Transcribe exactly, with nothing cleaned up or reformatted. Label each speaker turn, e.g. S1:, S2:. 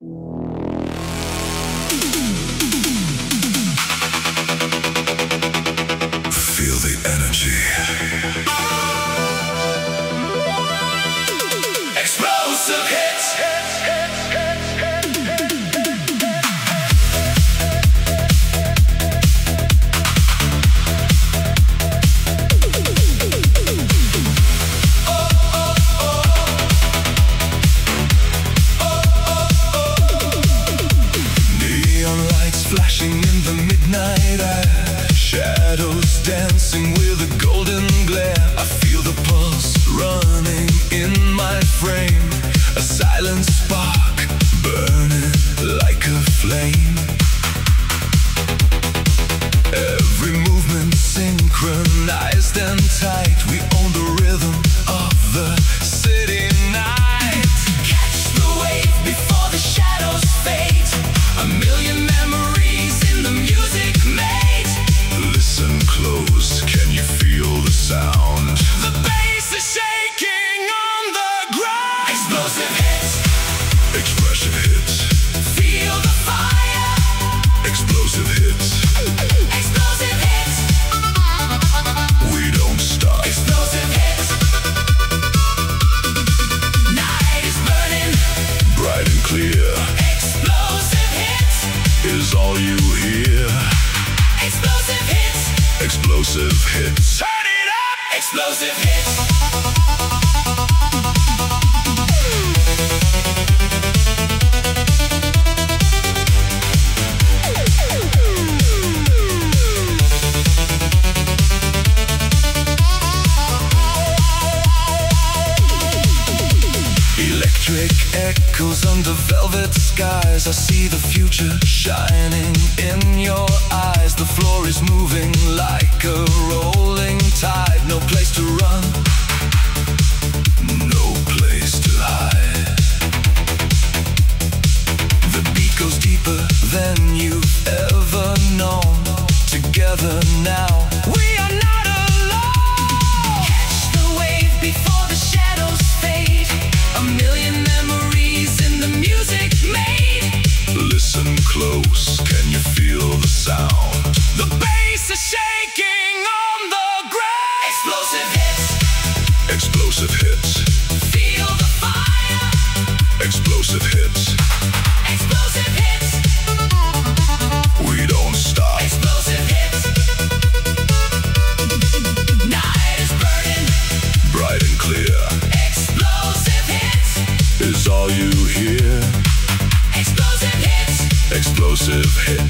S1: Feel the energy. Explosive hits. Flashing in the midnight air, shadows dancing with a golden glare. I feel the pulse running in my frame, a silent spark burning like a flame. Every movement synchronized and tight, we own the rhythm of the city night. Catch the wave before the shadows fade, a million memories in the music made. Listen close, can you feel the sound? The bass is shaking on the ground. Explosive hits, expressive hits. Feel the fire. Explosive hits, explosive hits. We don't stop. Explosive hits. Night is burning, bright and clear. Explosive hits is all you hear. Explosive hits, explosive hits. Turn it up. Explosive hits. Electric echoes under velvet skies. I see the future shining in your eyes. The floor is moving like a rolling tide. No place to run, no place to hide. The beat goes deeper than you've ever known. Together now, we are not alone. Catch the wave before the shadows fade, a million memories in the music made. Listen close, can you feel the sound? The bass is shaking on the ground. Explosive hits, explosive hits. Feel the fire. Explosive hits, explosive hits. We don't stop. Explosive hits. Night is burning, bright and clear. Explosive hits is all you hear. Explosive hits, explosive hits.